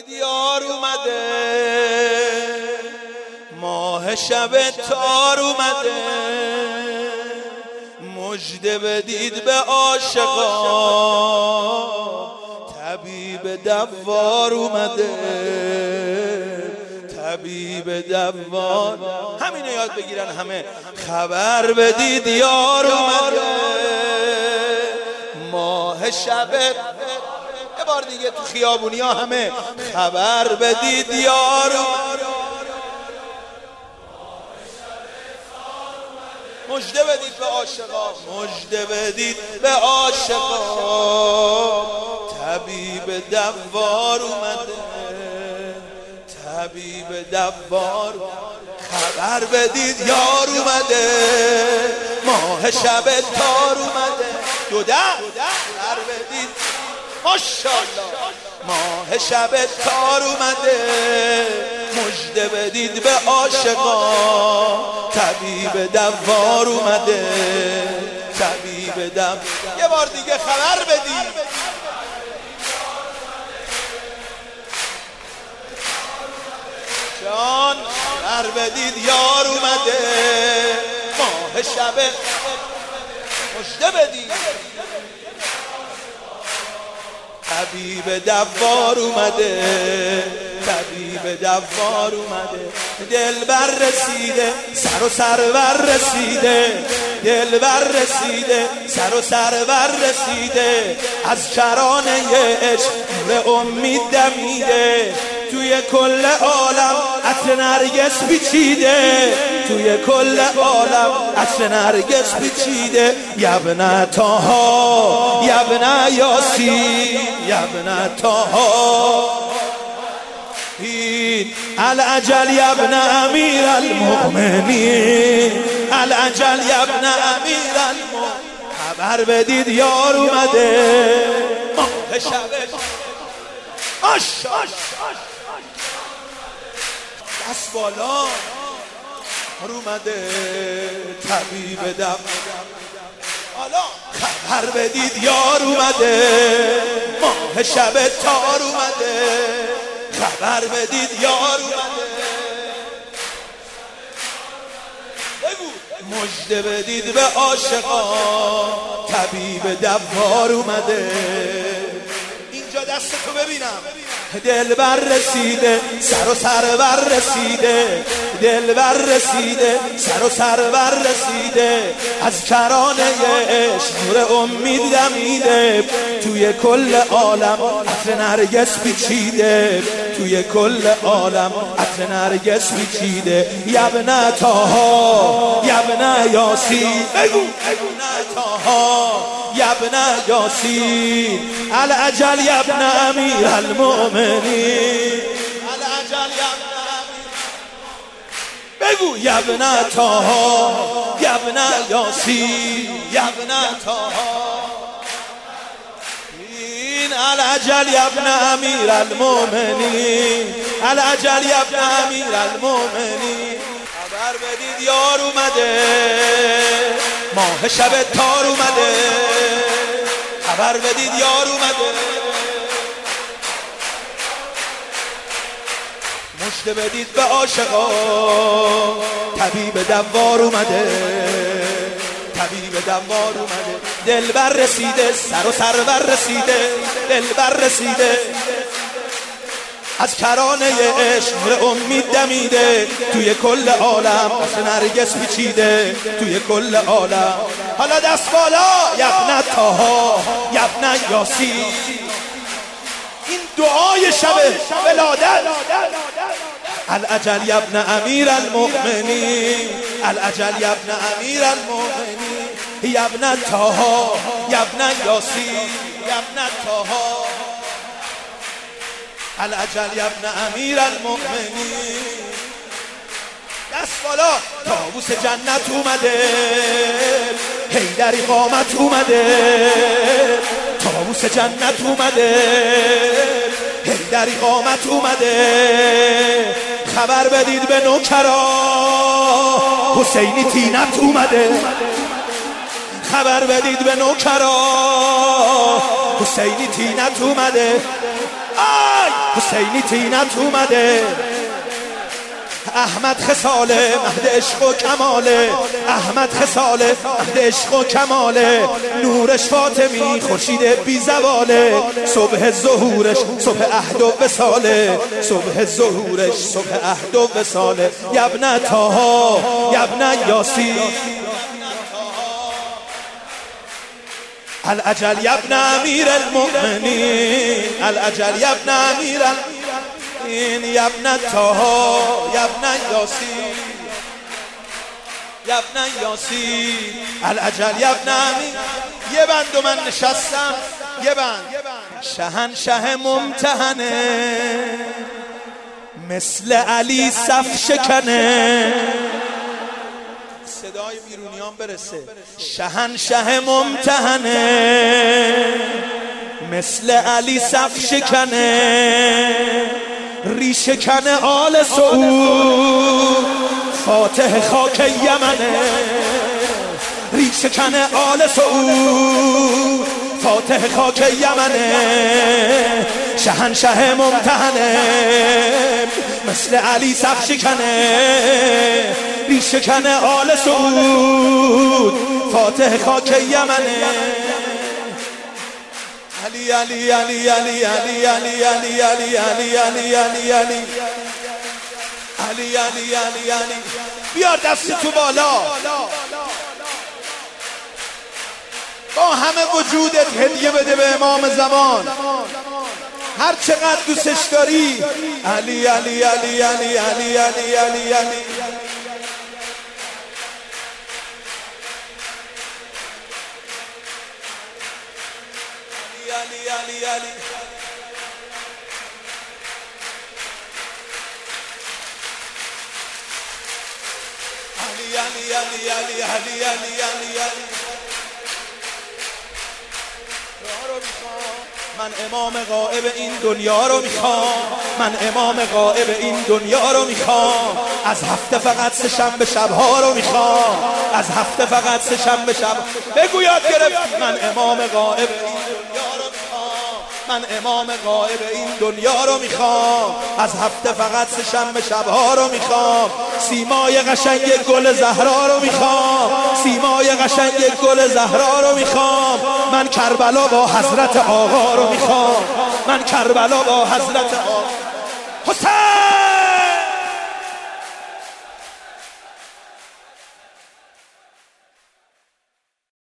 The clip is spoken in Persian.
بدید یار اومده، ماه شب تار اومده، مژده بدید به عاشقا، طبیب دوار اومده، طبیب دوار. همینو یاد بگیرن همه. خبر بدید یار اومده، ماه شب. یه بار دیگه تو خیابونی ها همه. خبر بدید یار اومده، مژده بدید به عاشقا، مژده بدید به عاشقا، طبیب دوار اومده، طبیب دوار. خبر بدید یار اومده، ماه شب تار اومده. دو ده خبر بدید ماشاءالله، ماه شب تار اومده، مژده بدید به عاشقا، طبیب دوار اومده، طبیب دوار. یه بار دیگه خبر بدید. جان خبر بدید یار اومده، ماه شب مژده بدید، طبیب دوار اومده، طبیب دوار اومده. دلبر رسیده، سر و سرور رسیده، دلبر رسیده، سر و سرور رسیده، از کرانه عشق به امید دمیده، توی کل عالم عطر نرگس پیچیده، توی کل عالم عطر نرگس پیچیده. یبن طاها، یبن یاسین، یبن طاها، العجل یبن امیر المؤمنین، العجل یبن امیر المؤمنین. خبر بدید یار اومده، ماه شب دست بالا اومده، طبیب دم. حالا خبر بدید یار اومده، ماه شب تار اومده، خبر بدید یار اومده، بگو مژده بدید به عاشقا، طبیب دوار اومده. اینجا دستتو ببینم. دلبر رسیده، سر و سرور رسیده، دلبر رسیده، سر و سرور رسیده، از کرانه عشق نور امید دمیده، توی کل عالم عطر نرگس پیچیده، توی کل عالم عطر نرگس پیچیده. یبن طاها، یبن یاسین، بگو یبن طاها، یبن یاسین، العجل یبن امیر المؤمنین، العجل یبن امیر. بگو یبن طاها، یبن یاسین، یبن طاها، العجل یبن امیر المؤمنین، العجل یبن امیر المؤمنین. خبر بدید یار اومده، ماه شب تار اومده، خبر بدید یار اومده، مژده بدید به عاشقا، طبیب دوار اومده، طبیب دوار اومده. دلبر رسیده، سر و سرور رسیده، دلبر رسیده، از کرانه عشق نور امید دمیده، توی کل عالم عطر نرگس پیچیده، توی کل عالم. حالا دست بالا. یبن طاها، یبن یاسین، این دعای شب ولادت. العجل یبن امیر المؤمنین، العجل یبن امیر المؤمنین، یبن طاها، یبن یاسین، یبن طاها، العجل یبن امیر المؤمنین. دست بالا. طاووس جنت اومده، حیدری قامت اومده، طاووس جنت اومده، حیدری قامت اومده. خبر بدید به نوکرا، حسینی تینت اومده، خبر بدید به نوکرا، حسینی تینت اومده. آی حسینی تینت اومده، احمد خصاله مهد عشق و کماله، احمد خصاله مهد عشق و کماله، نورش فاطمی خورشید بی زواله، صبح ظهورش صبح عهد و وصاله، صبح ظهورش صبح عهد و وصاله. یبن طه یبن یاسین الاجل یبن امیر المؤمنین، الاجل یبن امیر المؤمنین، یبن طه یبن یاسین، یبن یاسین الاجل یبن امیر. یه بند و من نشستم، یه بند. شهنشه ممتحنه مثل علی صف شکنه، صدای بیرونیان برسه. شهنشه ممتحنه مثل علی صف شکنه، ریشه کنه آل سعود فاتح خاک یمنه، ریشه کنه آل سعود فاتح خاک یمنه. شهنشه ممتحنه مثل علی صف شکنه، ریشه کنه آل سعود فاتح خاک یمنه. علی علی علی علی علی علی علی علی علی علی علی علی علی علی علی علی. بیار دست تو بالا، با همه وجودت هدیه بده به امام زمان، هر چقدر دوستش داری. علی علی علی علی علی علی علی علی علی علی علی. علی علی علی علی علی علی علی. من امام غائب این دنیا رو میخوام، من امام غائب این دنیا رو میخوام، از هفته فقط سه شنبه شبها رو میخوام، از هفته فقط سه شنبه شب. بگو یاد گرفت. من امام غائب این دنیا رو میخوام، من امام غائب این دنیا رو میخوام، از هفته فقط سه شنبه شبها رو میخوام، سیمای قشنگ گل زهرا رو میخوام، سیمای قشنگ گل زهرا رو میخوام. من کربلا با حضرت آقا رو میخوام، من کربلا با حضرت آقا. حسین